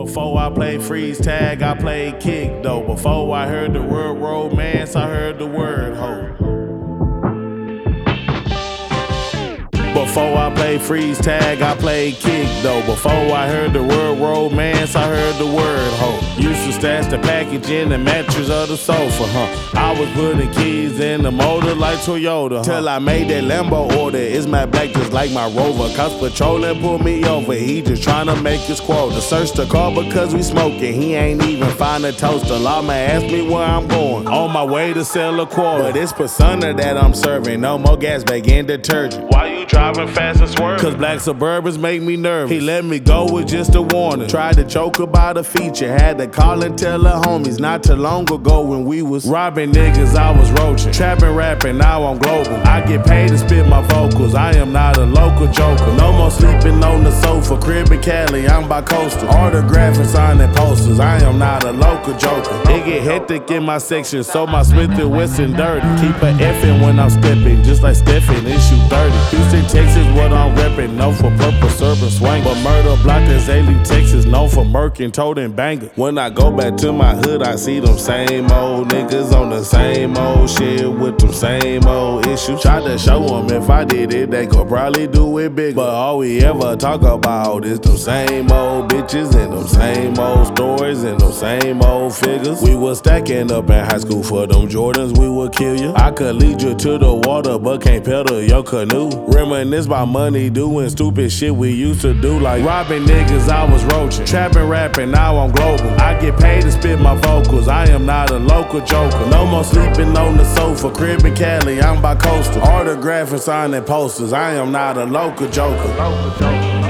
Before I played freeze tag, I played kick though. Before I heard the word romance, I heard the word hoe. Before I played freeze tag, I played kick though. Before I heard the word romance, I heard the word hoe. Used to stash the package in the mattress of the sofa, I was putting keys in the motor like Toyota, till I made that Lambo order. It's matte black just like my Rover. Cause patrolling pulled me over, he just tryna make his quota. Search the car because we smoking, he ain't even find a toaster. Lawman asked me where I'm going, on my way to sell a quarter. But it's Persona that I'm serving, no more gas bag and detergent. Why you driving fast and swerving? Cause black Suburbans make me nervous. He let me go with just a warning. Tried to joke about a feature, had to call and tell the homies. Not too long ago when we was robbing niggas, I was roaching. Trapping, rapping, now I'm global. I get paid to spit my vocals, I am not a local joker. No more sleeping on the sofa, crib in Cali, I'm bi-coastal. Autographing, signing posters, I am not a local joker. It get hectic in my section, so my Smith & Wesson dirty. Keep a effing when I'm stepping, just like Stephen, issue 30. Houston, Texas, what I'm reppin', known for purple serpent swing. But murder block is Zaylee, Texas, known for murking, toting banger. When I go back to my hood, I see them same old niggas on the same old shit with them same old issues. Tried to show them if I did it, they could probably do it big. But all we ever talk about is them same old bitches and them same old stories and them same old figures. We was stacking up in high school for them Jordans, we would kill you. I could lead you to the water, but can't pedal your canoe. Reminisce about money, doing stupid shit we used to do, like robbing niggas, I was roaching. Trapping, rapping, now I'm global. I get paid to spit my vocals, I am not a local joker. No more sleeping on the sofa, crib in Cali, I'm bi-coastal. Autographing, signing posters, I am not a local joker.